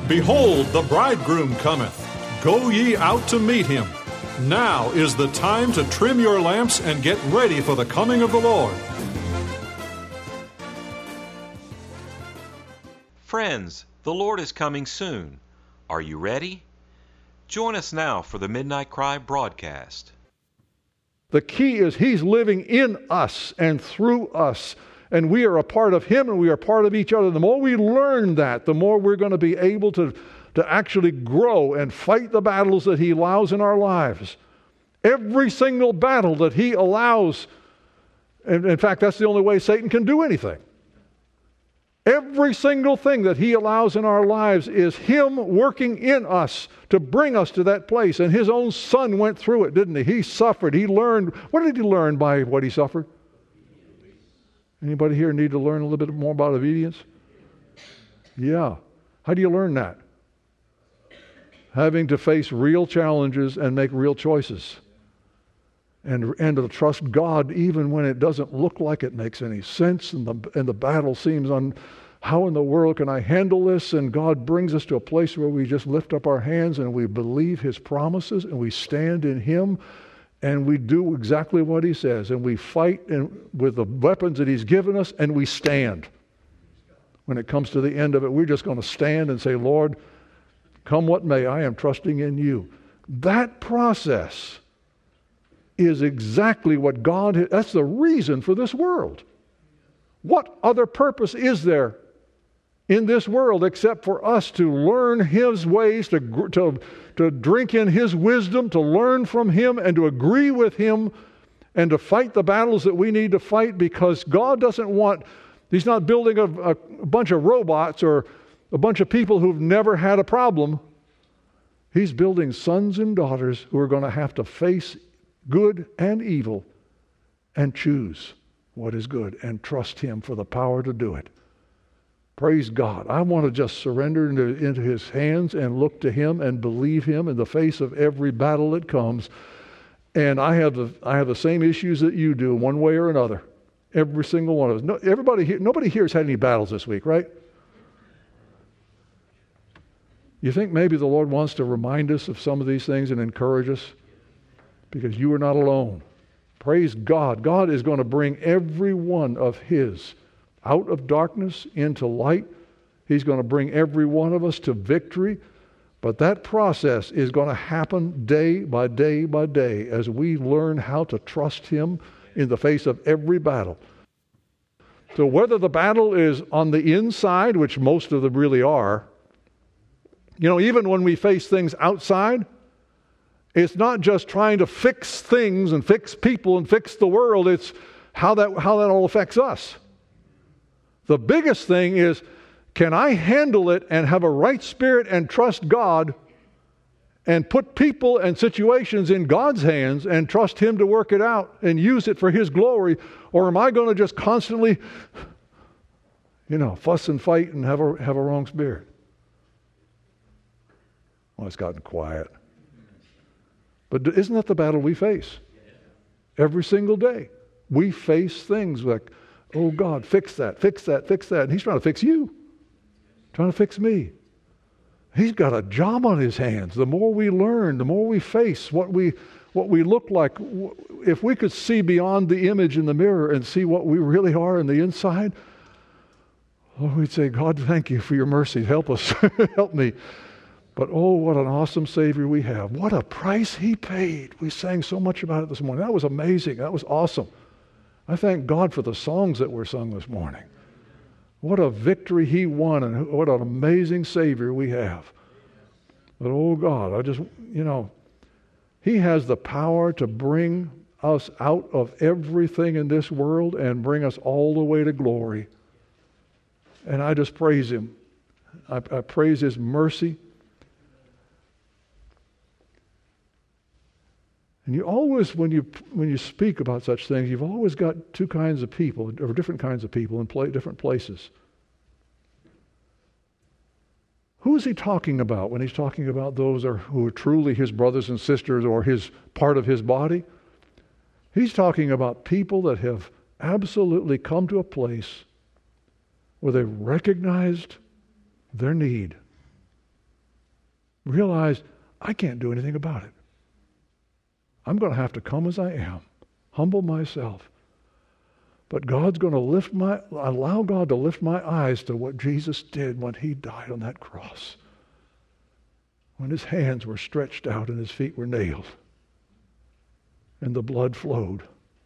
Behold, the bridegroom cometh. Go ye out to meet him. Now is the time to trim your lamps and get ready for the coming of the Lord. Friends, the Lord is coming soon. Are you ready? Join us now for the Midnight Cry broadcast. The key is He's living in us and through us, and we are a part of Him and we are part of each other. The more we learn that, the more we're going to be able to actually grow and fight the battles that He allows in our lives. Every single battle that He allows, and in fact, that's the only way Satan can do anything. Every single thing that He allows in our lives is Him working in us to bring us to that place. And His own Son went through it, didn't He? He suffered. He learned. What did He learn by what He suffered? Anybody here need to learn a little bit more about obedience? Yeah. How do you learn that? Having to face real challenges and make real choices. And to trust God even when it doesn't look like it makes any sense and the battle seems how in the world can I handle this? And God brings us to a place where we just lift up our hands and we believe His promises and we stand in Him and we do exactly what He says and we fight with the weapons that He's given us and we stand. When it comes to the end of it, we're just going to stand and say, Lord, come what may, I am trusting in You. That process is exactly what that's the reason for this world. What other purpose is there in this world except for us to learn His ways, to drink in His wisdom, to learn from Him and to agree with Him and to fight the battles that we need to fight, because God doesn't want, He's not building a bunch of robots or a bunch of people who've never had a problem. He's building sons and daughters who are going to have to face good and evil and choose what is good and trust Him for the power to do it. Praise God. I want to just surrender into His hands and look to Him and believe Him in the face of every battle that comes. And I have the same issues that you do, one way or another. Every single one of us. Nobody here has had any battles this week, right? You think maybe the Lord wants to remind us of some of these things and encourage us? Because you are not alone. Praise God. God is going to bring every one of His out of darkness into light. He's going to bring every one of us to victory. But that process is going to happen day by day by day as we learn how to trust Him in the face of every battle. So whether the battle is on the inside, which most of them really are, even when we face things outside, it's not just trying to fix things and fix people and fix the world. It's how that all affects us. The biggest thing is, can I handle it and have a right spirit and trust God and put people and situations in God's hands and trust Him to work it out and use it for His glory? Or am I going to just constantly, fuss and fight and have a wrong spirit? Well, it's gotten quiet. But isn't that the battle we face? Every single day. We face things like, oh God, fix that, fix that, fix that. And He's trying to fix you. Trying to fix me. He's got a job on His hands. The more we learn, the more we face what we look like. If we could see beyond the image in the mirror and see what we really are on the inside, we'd say, God, thank You for Your mercy. Help us. Help me. But oh, what an awesome Savior we have. What a price He paid. We sang so much about it this morning. That was amazing. That was awesome. I thank God for the songs that were sung this morning. What a victory He won, and what an amazing Savior we have. But oh God, He has the power to bring us out of everything in this world and bring us all the way to glory. And I just praise Him. I praise His mercy. And you always, when you speak about such things, you've always got two kinds of people, or different kinds of people in different places. Who is He talking about when He's talking about those who are truly His brothers and sisters or His part of His body? He's talking about people that have absolutely come to a place where they've recognized their need realize I can't do anything about it. I'm going to have to come as I am, humble myself. But God's going to allow God to lift my eyes to what Jesus did when he died on that cross. When his hands were stretched out and his feet were nailed and the blood flowed.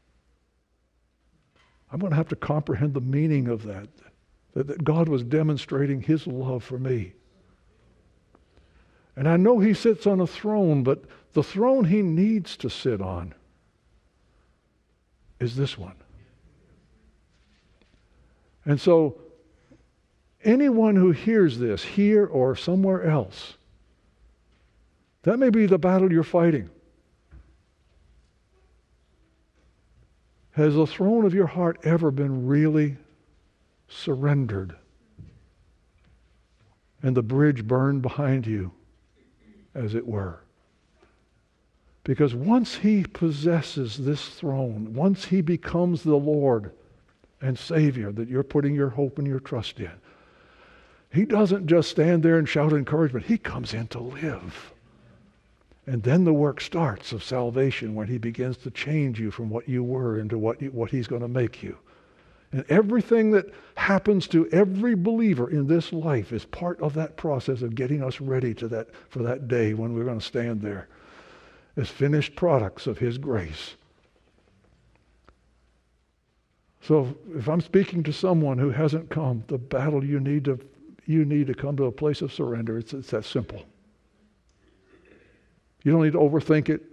I'm going to have to comprehend the meaning of that God was demonstrating his love for me. And I know he sits on a throne, but the throne he needs to sit on is this one. And so, anyone who hears this, here or somewhere else, that may be the battle you're fighting. Has the throne of your heart ever been really surrendered? And the bridge burned behind you, as it were? Because once he possesses this throne, once he becomes the Lord and Savior that you're putting your hope and your trust in, he doesn't just stand there and shout encouragement. He comes in to live. And then the work starts of salvation when he begins to change you from what you were into what he's going to make you. And everything that happens to every believer in this life is part of that process of getting us ready for that day when we're going to stand there as finished products of his grace. So if I'm speaking to someone who hasn't come, the battle you need to come to a place of surrender. It's that simple. You don't need to overthink it.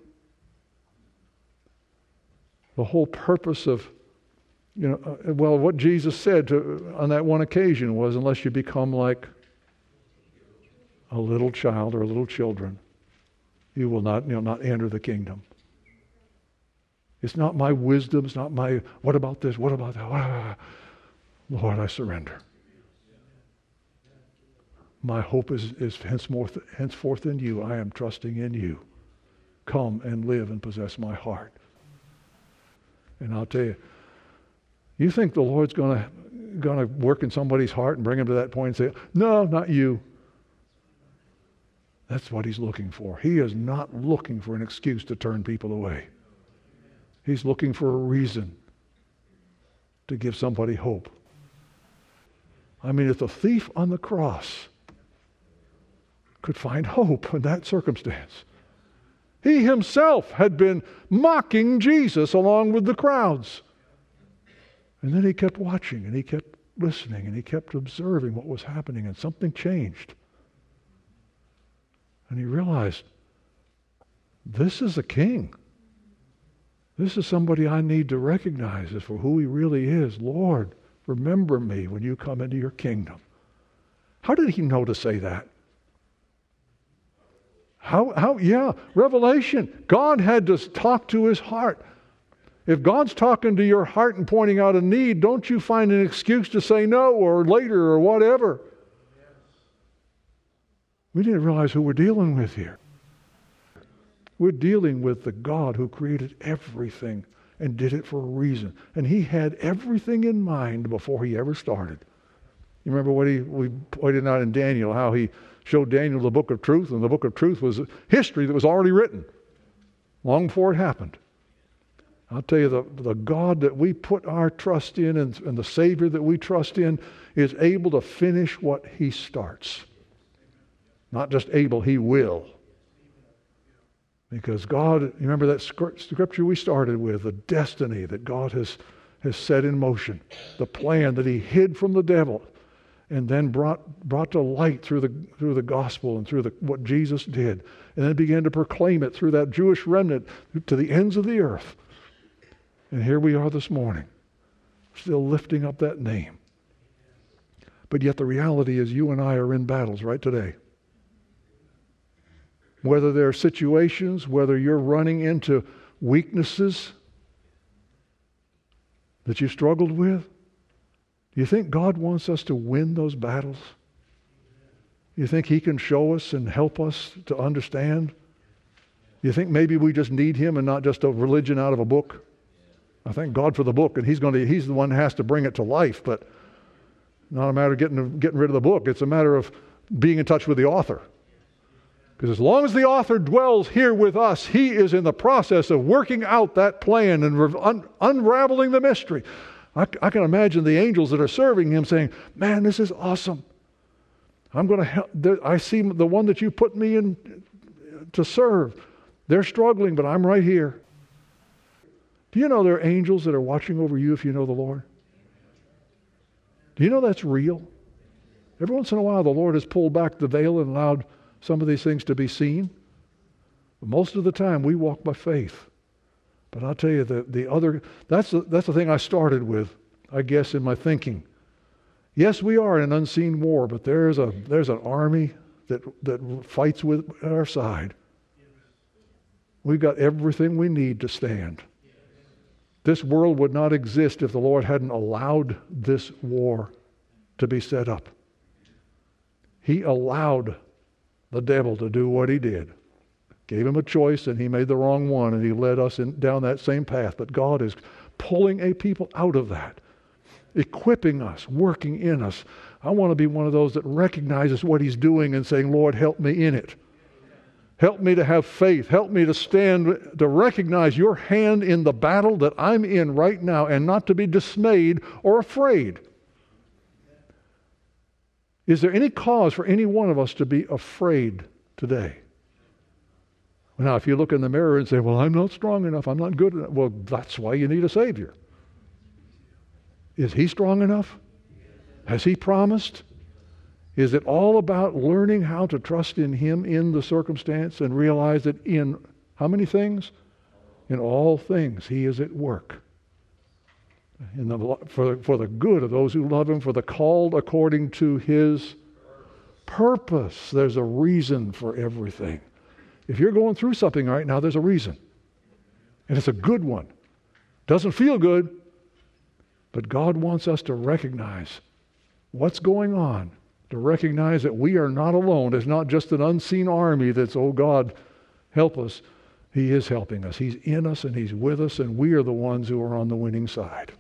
The whole purpose of, what Jesus said on that one occasion was, unless you become like a little child or little children, you will not enter the kingdom. It's not my wisdom. It's not my, what about this? What about that? Lord, I surrender. My hope is henceforth in you. I am trusting in you. Come and live and possess my heart. And I'll tell you, you think the Lord's going to work in somebody's heart and bring him to that point and say, no, not you. That's what he's looking for. He is not looking for an excuse to turn people away. He's looking for a reason to give somebody hope. I mean, if the thief on the cross could find hope in that circumstance, he himself had been mocking Jesus along with the crowds. And then he kept watching and he kept listening and he kept observing what was happening, and something changed. And he realized, this is a king. This is somebody I need to recognize as for who he really is. Lord, remember me when you come into your kingdom. How did he know to say that? Yeah, revelation. God had to talk to his heart. If God's talking to your heart and pointing out a need, don't you find an excuse to say no or later or whatever. We need to realize who we're dealing with here. We're dealing with the God who created everything and did it for a reason. And he had everything in mind before he ever started. You remember what we pointed out in Daniel, how he showed Daniel the book of truth, and the book of truth was history that was already written long before it happened. I'll tell you, the God that we put our trust in and the Savior that we trust in is able to finish what he starts. Not just able, he will. Because God, you remember that scripture we started with, the destiny that God has set in motion, the plan that he hid from the devil and then brought to light through the gospel and through what Jesus did, and then began to proclaim it through that Jewish remnant to the ends of the earth. And here we are this morning, still lifting up that name. But yet the reality is you and I are in battles right today. Whether there are situations, whether you're running into weaknesses that you struggled with, do you think God wants us to win those battles? Do you think he can show us and help us to understand? Do you think maybe we just need him and not just a religion out of a book? I thank God for the book, and he's the one who has to bring it to life, but not a matter of getting rid of the book. It's a matter of being in touch with the author. Because as long as the author dwells here with us, he is in the process of working out that plan and unraveling the mystery. I can imagine the angels that are serving him saying, man, this is awesome. I'm going to help. I see the one that you put me in to serve. They're struggling, but I'm right here. Do you know there are angels that are watching over you if you know the Lord? Do you know that's real? Every once in a while, the Lord has pulled back the veil and allowed some of these things to be seen. But most of the time, we walk by faith. But I'll tell you, that's the thing I started with, I guess, in my thinking. Yes, we are in an unseen war, but there's an army that fights with our side. We've got everything we need to stand. This world would not exist if the Lord hadn't allowed this war to be set up. He allowed the devil to do what he did. Gave him a choice, and he made the wrong one, and he led us down that same path. But God is pulling a people out of that, equipping us, working in us. I want to be one of those that recognizes what he's doing and saying, Lord, help me in it. Help me to have faith. Help me to stand, to recognize your hand in the battle that I'm in right now and not to be dismayed or afraid. Is there any cause for any one of us to be afraid today? Now, if you look in the mirror and say, well, I'm not strong enough, I'm not good enough, well, that's why you need a Savior. Is he strong enough? Has he promised? Is it all about learning how to trust in him in the circumstance and realize that in how many things? In all things he is at work. For the good of those who love him, for the called according to his purpose. There's a reason for everything. If you're going through something right now, there's a reason. And it's a good one. Doesn't feel good, but God wants us to recognize what's going on, to recognize that we are not alone. It's not just an unseen army that's, oh God, help us. He is helping us. He's in us and he's with us, and we are the ones who are on the winning side.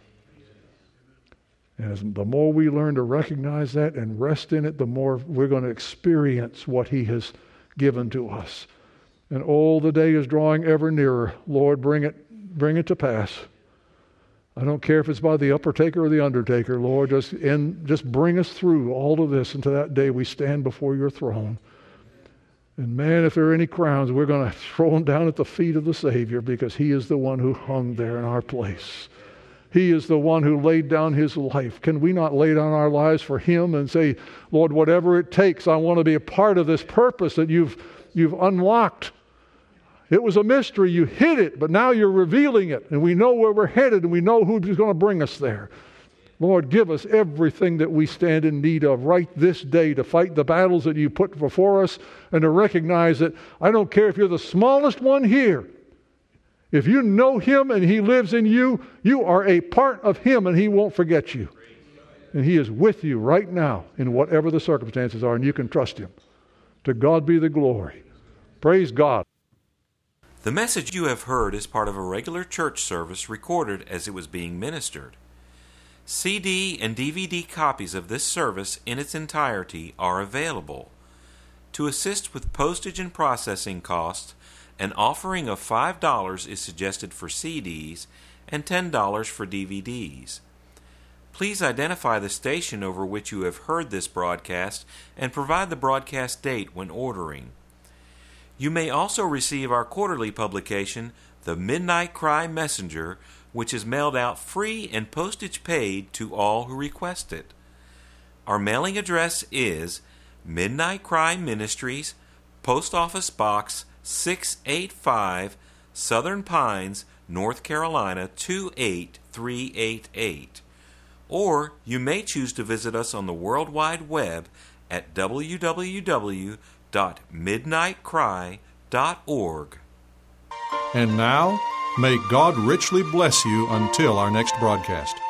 And the more we learn to recognize that and rest in it, the more we're going to experience what he has given to us. And the day is drawing ever nearer. Lord, bring it to pass. I don't care if it's by the upper-taker or the undertaker, Lord, just bring us through all of this until that day we stand before your throne. And man, if there are any crowns, we're going to throw them down at the feet of the Savior, because he is the one who hung there in our place. He is the one who laid down his life. Can we not lay down our lives for him and say, Lord, whatever it takes, I want to be a part of this purpose that you've unlocked. It was a mystery. You hid it, but now you're revealing it. And we know where we're headed, and we know who's going to bring us there. Lord, give us everything that we stand in need of right this day to fight the battles that you put before us, and to recognize that I don't care if you're the smallest one here. If you know him and he lives in you, you are a part of him, and he won't forget you. And he is with you right now in whatever the circumstances are, and you can trust him. To God be the glory. Praise God. The message you have heard is part of a regular church service recorded as it was being ministered. CD and DVD copies of this service in its entirety are available. To assist with postage and processing costs, an offering of $5 is suggested for CDs and $10 for DVDs. Please identify the station over which you have heard this broadcast and provide the broadcast date when ordering. You may also receive our quarterly publication, The Midnight Cry Messenger, which is mailed out free and postage paid to all who request it. Our mailing address is Midnight Cry Ministries, Post Office Box 685, Southern Pines, North Carolina 28388. Or you may choose to visit us on the World Wide Web at www.midnightcry.org. And now, may God richly bless you until our next broadcast.